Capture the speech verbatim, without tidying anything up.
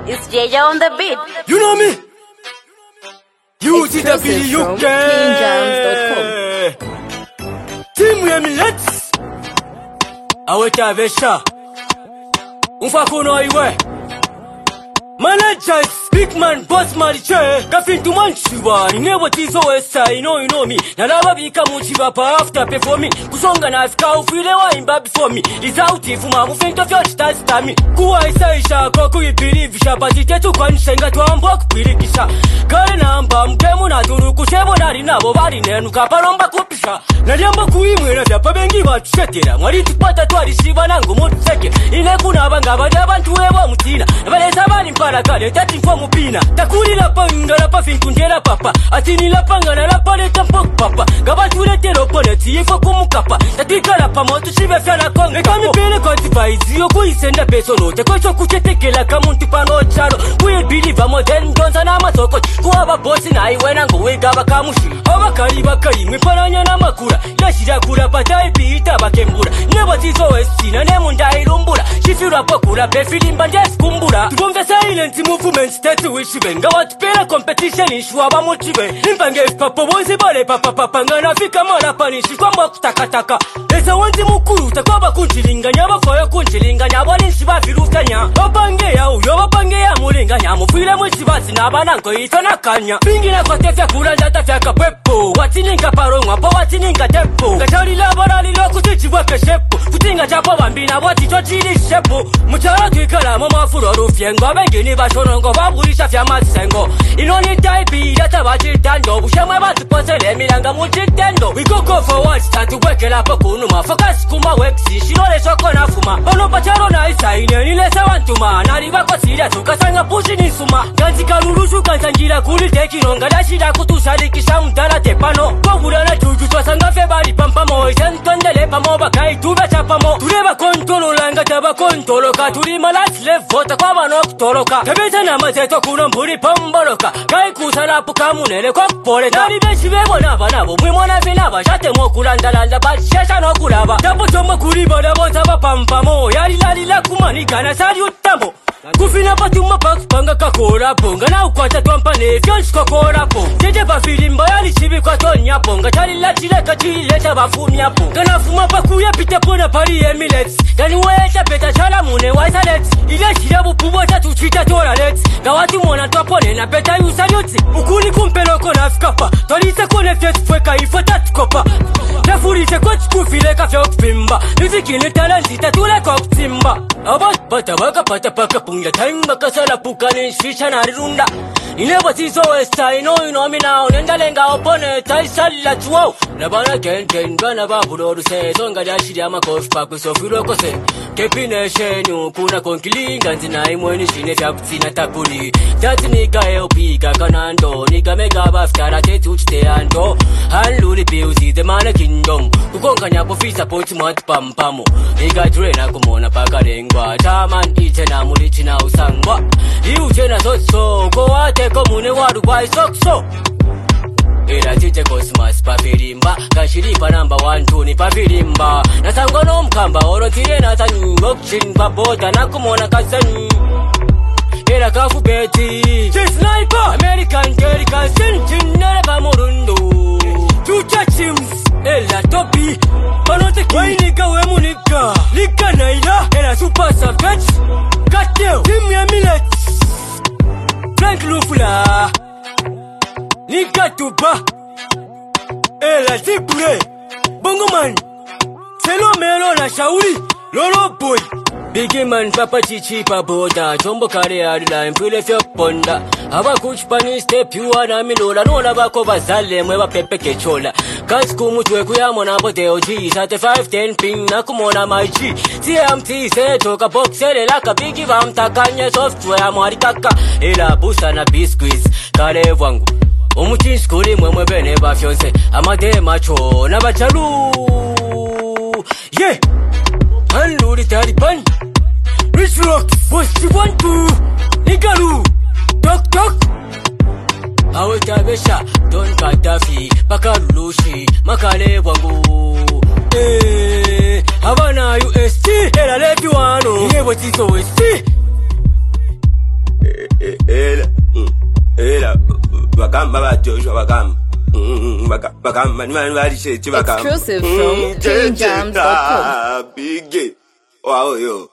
It's J J on the beat. You know me? You see the Exclusive video you from can. clean jams dot com. Team Emirates. Aweta Vesha. Unfakuno iwe. Managers, big man, boss mariche. Kafin to manchiwa. Ninewa tizo wesa, you know you know me. Nalaba bika muchiwa pa after pay for me. Kusonga na afika ufile wa imba before me. Rizauti fuma mufento fyo chitazi tami. Kuwa isa isha kwa kuipirivisha. Batitetu kwa nshenga tuambwa kupirikisha. Kare namba mkemu na turu kushebo nari nabo bari nenu kaparomba kupisha. Naliamba kuimwe na vyapa bengi batushetera. Mwari tukpata tuwari shiva nangu mutu seke. Ine kuna banga bade abantu ewa mutina. Nabaleza bani mpara kale tati mfo mupina. Takuli la panga la pa finkunjera papa. Atini la panga na la pale tampo papa. Gabatule tero pone tifo kumukapa. Tatika la pa motu shive fyana konga. Nekami pele kwa tipaisi yo kuisenda peso note. Kocho kuchetekela kamuntu pano charo. Kuye biliva modern donza na masoko. Kuwaba bosi na iwe nangu wegaba kamushi. Abakari bakari mwiparanya na makura. Yashira kura patai pita bakembura. Nebo tizo esina nemu ndairumbura. Shifira pakura pefilimba ndeskumbura. Tubonga silent movement tete wishibe. Ngawa tupera competition ishwa ba motive. Nimpange papo bozi bale papa papa. Ngana fika mara panishi kwa mwa kutakataka. Esa wanzi mukuru takwaba kunchilinganya. Bafoyo kunchilinganya. Wali nshiba filutanya. Bapange ya uyo bapange ya mulinganya. Mufile mwishiba sinabananko itana kanya. Pingi na kwa tefya kuranja tafya kapepo. Watininga parongwa pa watininga tepo. Kachari labara lilo kutichi wake shepo. Kutinga chapo bambina wati chochiri shepo. Mchara tuikala mama furo rufyengo. Bengini bashonongo baburisha fya masengo. Inoni taipi yata bachitando. Bushema batu posele milanga muchitendo. We go go forward start to weke lapo kunuma. Focus kuma wexi shirole soko na fuma. Ono pacharo na isa ine nilese wantuma. Nariba kwa siria tukasanga pushi nisuma. Ganzi karurushu kansanjira kuli teki nonga. Dashira kutusharikisha mdala tepano. Kwa na juju twasanga febari pampamo. Isentondele pamo bakai tube chapamo. Tureba kontolo langa taba kontoloka. Turi malati levota kwa bano kutoroka. Kabeta na mazeto kuno mburi pamboloka. Kai kusala pukamunele kwa kupole. Nari beshi bebo naba nabo. Mwimona finaba shate mo kulandalanda. Bashesha no kulaba. Tapo chomo kuriba nabo taba pampamo. Yari lali la kumanika na sari utambo. Kufina patuma pakupanga kakora ponga. Na ukwata twampane fyonshi kokora ponga. Jeje bafilimba yali chibi kwa tonya ponga. Chali la chileka chileta bafumia ponga. Gana fuma pakuya pita pona pari Emirates. Gani wecha peta chala mune waisalets. Ile shirabu pubo tatu chita tora lets. Gawati mwana twapone na peta yusanyoti. Ukuni kumpeloko na fkapa. Tolise kone fyeti fweka ifo tatu kopa. Nafurise kwa chikufile ka fyo kufimba. Niziki ni talenti tatule kwa kutimba. Abat pata waka pata paka punga. Taimba kasala puka ni shisha na rirunda. Ineba tizo esta ino ino mina. Nenda lenga opone taisala chuo. Nabana ken ken gana babuloru se. Zonga jashiri ama kofi paku sofiro kose. Kepine shenyu kuna konkilinga. Nzina imweni shine fya kutina takuli. Tati nika eopika kanando. Nika mega baftara tetu chite ando. Hanluri piuzi the mana kingdom. Kukonga nyapo fisa poti mwati pampamo. Nika drena kumona paka rengwa. Taman ite na mulichi na usangwa. Iu jena sotso. Kwa ate komune waru bai sokso. Ila tite cosmas papirimba. Kashiripa namba one two ni papirimba. Nasangwa no mkamba oro tire natani. Mokshin paboda na kumona kasani. Ila kafu beti J-Sniper American Jerican Sintin nereba murundo Chucha chims Ela topi Panote ki Wainiga wemu niga Liga naila Ela super savage Kateo Team ya millet Frank Lufula Niga tuba Ela zipure Bongo man Selo melo na shauri Lolo boy Biggie man papa chichi pa boda. Chombo kare adila impule fyo ponda. Haba kuchpani step you wana milola. Nola bako bazale mwewa pepe kechola. Kansi kumutwe kuyamo na bote O G. Sate five ten ping na kumona my G. C M T se toka boxele laka. Biggie vamtakanye software mwarikaka. Ila busa na biscuits kare wangu. Umuchinsi kuri mwemwe bene bafyonse. Amade macho na bachalu. Yeah. Hanluri Taliban Rich Rock Boss you want to Nigalu Tok Tok Aweta Besha Don Kadafi Pakarulushi Makale wangu Eh Havana U S T Ela lepi wano Iye watizo U S T Ela, ela, bagamba ba Joshua bagamba. Bagamba ni mani bali sheti bagamba. Exclusive from king jams dot com. Big. Wow yo.